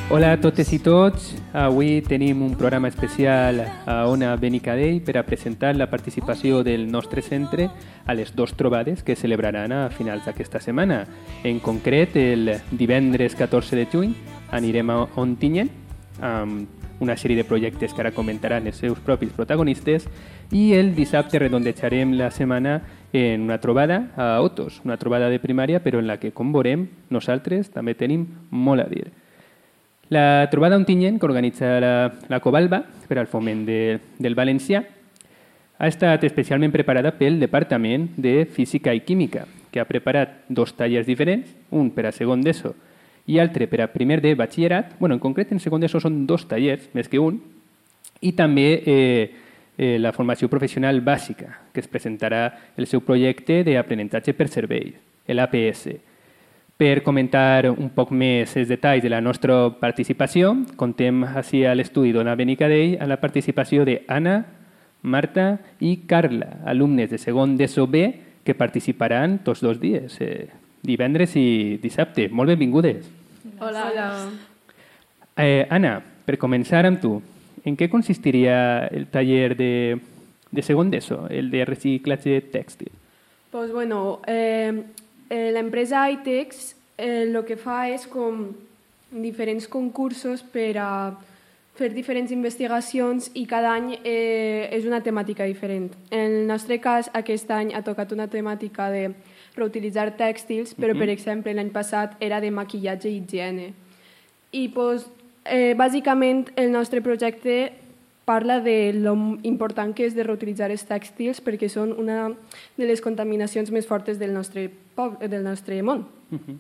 Hola a totes i tots. Avui tenim un programa especial a Ona Benicadell per a presentar la participació del nostre centre a les dues trobades que celebraran a finals d'aquesta setmana. En concret, el divendres 14 de juny anirem a Ontinyent amb una sèrie de projectes que ara comentaran els seus propis protagonistes i el dissabte redondejarem la setmana en una trobada a Otos, una trobada de primària però en la que, com veurem, nosaltres també tenim molt a dir. La trobada Ontinyent, que organitza la Covalba per al foment del valencià, ha estat especialment preparada pel Departament de Física i Química, que ha preparat dos tallers diferents, un per a segon d'ESO i altre per a primer de batxillerat. En concret, en segon d'ESO són dos tallers, més que un, i també la formació professional bàsica, que es presentarà el seu projecte d'aprenentatge per servei, l'APS. Per comentar un poc més els detalls de la nostra participació, contem així a l'estudi d'Ona Benicadell a la participació d'Anna, Marta i Carla, alumnes de segon d'ESO B que participaran tots dos dies, divendres i dissabte. Molt benvingudes. Hola. Anna, per començar amb tu, en què consistiria el taller de segon d'ESO, el de reciclatge tèxtil? Pues bueno, la empresa ITEX el que fa és com diferents concursos per a fer diferents investigacions i cada any és una temàtica diferent. En el nostre cas, aquest any ha tocat una temàtica de reutilitzar tèxtils, però, per exemple, l'any passat era de maquillatge i higiene. I, bàsicament, el nostre projecte parla de lo important que és de reutilitzar els tèxtils perquè són una de les contaminacions més fortes del nostre món.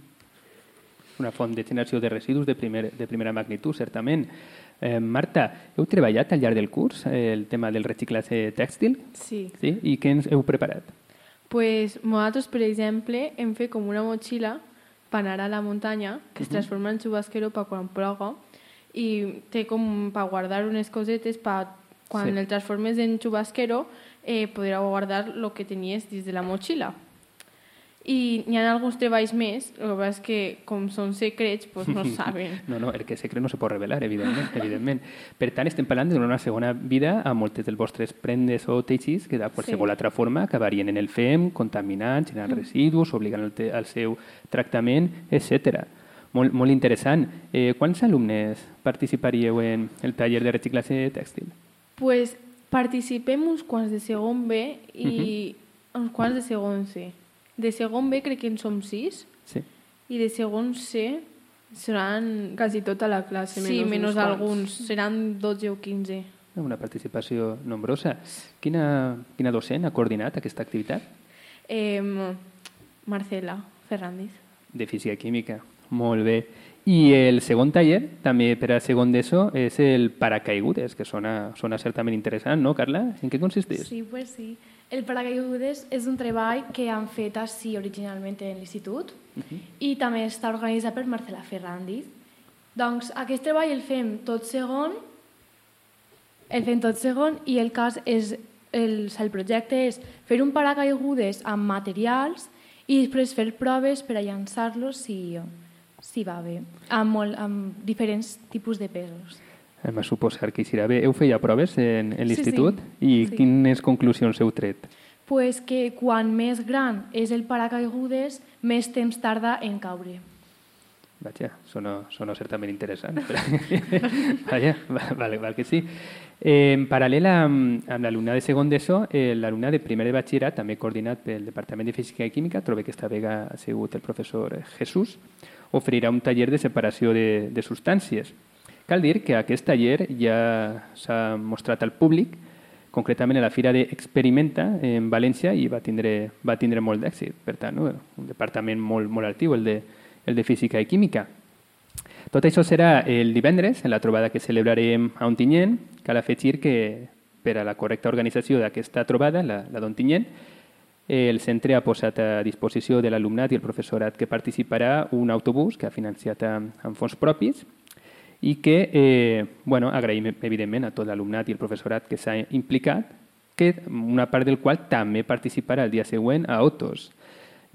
Una font de generació de residus de primera magnitud, certament. Marta, heu treballat al llarg del curs el tema del reciclatge tèxtil? Sí. I què ens heu preparat? Pues nosaltres, per exemple, hem fet com una motxilla per anar a la muntanya que es transforma en xubasquero per quan ploga i té com per guardar unes cosetes per quan el transformes en xubasquero podràs guardar el que tenies dins de la motxilla. I hi ha alguns treballs més, el que passa és que com són secrets no saben. No, el que és secret no se pot revelar, evidentment. Per tant, estem parlant d'una segona vida a moltes dels vostres prendes o teixits que de qualsevol altra forma acabarien en el FEM, contaminant, generant residus, obligant al seu tractament, etc. Molt interessant. Quants alumnes participaríeu en el taller de reciclatge tèxtil? Pues participem uns quants de segon B i uns quants de segon C. De segon B crec que en som 6 i de segon C seran... Quasi tota la classe, menys alguns. Seran 12 o 15. Una participació nombrosa. Quina docent ha coordinat aquesta activitat? Marcela Ferrandiz. De Física i Química. Molt bé. I el segon taller, també per a segon d'ESO, és el paracaigudes, que sona certament interessant, no, Carla? En què consisteix? Sí, pues sí. El paracaigudes és un treball que han fet així originalment en l'institut i també està organitzat per Marcela Ferrandiz. Doncs aquest treball el fem tot segon i el cas és el projecte és fer un paracaigudes amb materials i després fer proves per a llançar-los si va bé, amb diferents tipus de pesos. M'ha suposat que hi serà bé. Heu feia proves en l'institut? I quines conclusions heu tret? Pues que quan més gran és el paracaigudes, més temps tarda en caure. Vaja, sona certament interessant. Vaja, val que sí. En paral·lel amb l'alumnat de segon d'ESO, l'alumnat de primer de batxillerat, també coordinat pel Departament de Física i Química, trobo que esta vegada ha sigut el professor Jesús, oferirà un taller de separació de substàncies. Cal dir que aquest taller ja s'ha mostrat al públic, concretament a la Fira d'Experimenta en València, i va tindre molt d'èxit. Per tant, un departament molt actiu, el de Física i Química. Tot això serà el divendres, en la trobada que celebrarem a Ontinyent. Cal afegir que per a la correcta organització d'aquesta trobada, la d'Ontinyent, el centre ha posat a disposició de l'alumnat i el professorat que participarà un autobús que ha financiat amb fons propis i que agraïm evidentment a tot l'alumnat i el professorat que s'ha implicat, que una part del qual també participarà el dia següent a Otos.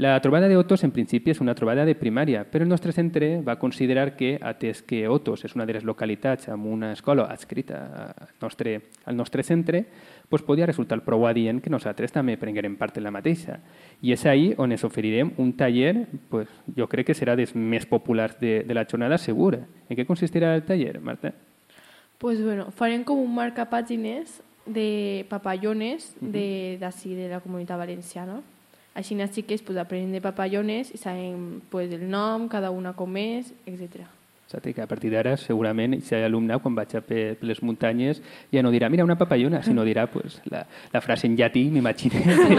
La trobada d'Otos, en principi, és una trobada de primària, però el nostre centre va considerar que, atès que Otos és una de les localitats amb una escola adscrita al nostre centre, doncs podia resultar prou adient que nosaltres també prenguérem part en la mateixa. I és ahí on ens oferirem un taller, doncs, jo crec que serà dels més populars de la jornada, segur. En què consistirà el taller, Marta? Pues bueno, farem com un marcapàgines de papallones d'ací, de la Comunitat Valenciana. Així les xiques pues, aprenen de papallones i saben pues, el nom, cada una com és, etc. Exacte, que a partir d'ara segurament si hi ha alumne quan vaig per les muntanyes ja no dirà mira una papallona, sinó dirà pues, la frase en llatí, m'imagino,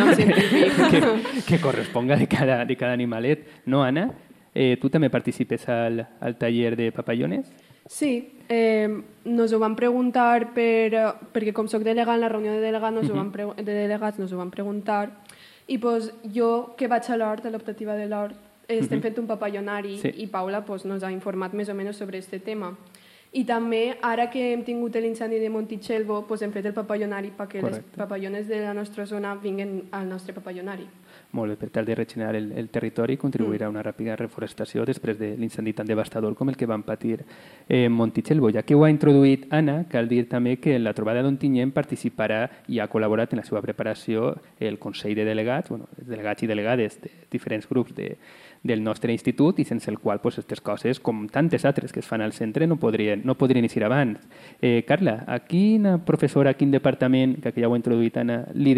que corresponga de cada animalet. No, Anna? Tu també participes al taller de papallones? Sí, nos ho van preguntar perquè com soc delegada en la reunió de delegats nos ho van preguntar i pues, jo que vaig a l'hort, a l'optativa de l'hort, estem fent un papallonari i Paula pues, nos ha informat més o menys sobre aquest tema. I també, ara que hem tingut l'incendi de Montitxelvo, pues, hem fet el papallonari perquè les papallones de la nostra zona vinguen al nostre papallonari. Molt bé, per tal de regenerar el territori i contribuir a una ràpida reforestació després de l'incendi tan devastador com el que van patir Montitxelvo. Ja que ho ha introduït Anna, cal dir també que en la trobada d'Ontinyent participarà i ha col·laborat en la seva preparació el Consell de Delegats, delegats i delegades de diferents grups del nostre institut i sense el qual aquestes coses, com tantes altres que es fan al centre, no podrien iniciar abans. Carla, a quina professora, a quin departament, que ja ho ha introduït Anna, li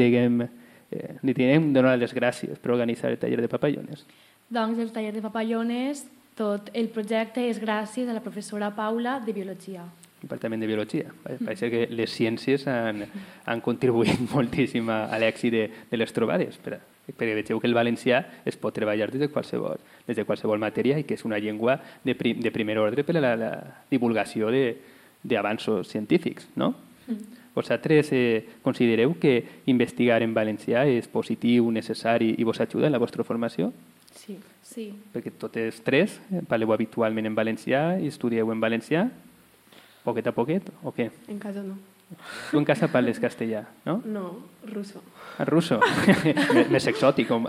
direm donar les gràcies per organitzar el taller de papallones? Doncs el taller de papallones, tot el projecte és gràcies a la professora Paula de Biologia. Departament de Biologia. Pareix que les ciències han contribuït moltíssim a l'èxit de les trobades, perquè vegeu que el valencià es pot treballar des de qualsevol matèria i que és una llengua de primer ordre per a la divulgació d'avanços científics, no? Vosaltres considereu que investigar en valencià és positiu, necessari i vos ajuda en la vostra formació? Sí. Perquè totes tres parleu habitualment en valencià i estudieu en valencià? Poquet a poquet, o què? En casa no. Tu en casa parles castellà, no? No, russo. Russo? Més exòtic, on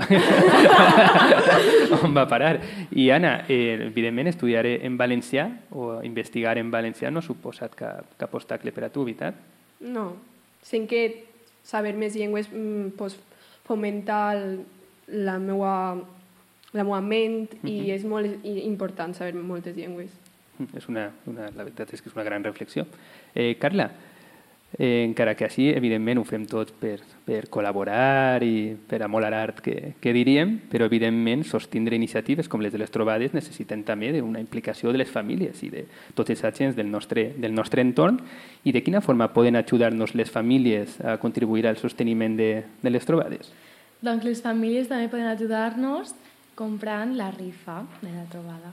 va parar. I Anna, evidentment estudiar en valencià o investigar en valencià no ha suposat cap obstacle per a tu, veritat? No. Sent que saber més llengües fomenta la meva ment i és molt important saber moltes llengües. La veritat és que és una gran reflexió. Carla, encara que així, evidentment, ho fem tot per col·laborar i per amolar art, que diríem, però, evidentment, sostindre iniciatives com les de les trobades necessiten també una implicació de les famílies i de tots els agents del nostre entorn. I de quina forma poden ajudar-nos les famílies a contribuir al sosteniment de les trobades? Doncs les famílies també poden ajudar-nos comprant la rifa de la trobada.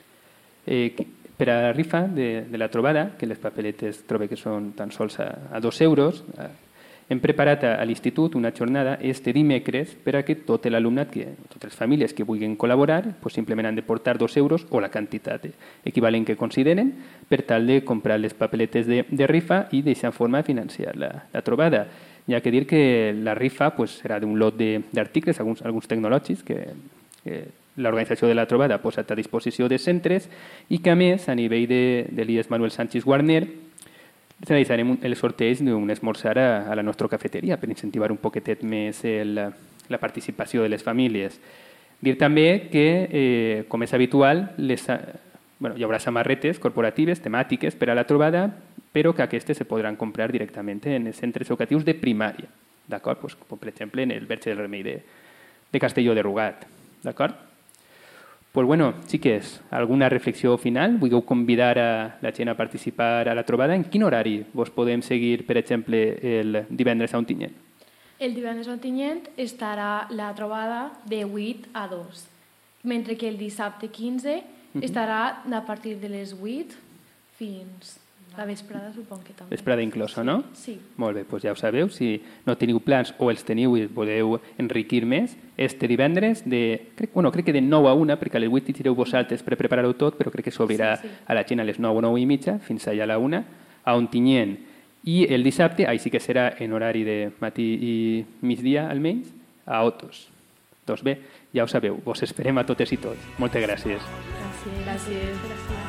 Per a la rifa de la trobada, que les papeletes trobo que són tan sols a 2 euros, hem preparat a l'institut una jornada este dimecres per a que tot l'alumnat, totes les famílies que vulguin col·laborar, simplement han de portar 2 euros o la quantitat equivalent que consideren per tal de comprar les papeletes de rifa i d'aquesta forma financiar la trobada. Hi ha que dir que la rifa serà d'un lot d'articles, alguns tecnològics que l'organització de la trobada ha posat a disposició de centres i que, a més, a nivell de l'IES Manuel Sánchez Guarner, realitzarem el sorteig d'un esmorzar a la nostra cafeteria per incentivar un poquetet més la participació de les famílies. Dir també que, com és habitual, hi haurà samarretes corporatives, temàtiques per a la trobada, però que aquestes se podran comprar directament en els centres educatius de primària, d'acord? Com per exemple en el Verge del Remei de Castelló de Rugat, d'acord? Pues bueno, xiques, alguna reflexió final? Vulgueu convidar a la gent a participar a la trobada? En quin horari vos podem seguir, per exemple, el divendres a Ontinyent? El divendres a Ontinyent estarà la trobada de 8 a 2, mentre que el dissabte 15 estarà a partir de les 8 fins la vesprada, suponc que també. Vesprada inclosa, no? Sí. Molt bé, doncs ja ho sabeu. Si no teniu plans o els teniu i voleu enriquir més, este divendres, crec que de 9 a 1, perquè a les 8 hi tireu vosaltres per preparar-ho tot, però crec que s'obrirà a la gent a les 9 o 9 i mitja, fins allà a la 1, a Ontinyent. I el dissabte, sí que serà en horari de matí i migdia, almenys, a Otos. Doncs bé, ja ho sabeu, vos esperem a totes i tots. Moltes gràcies. Gràcies.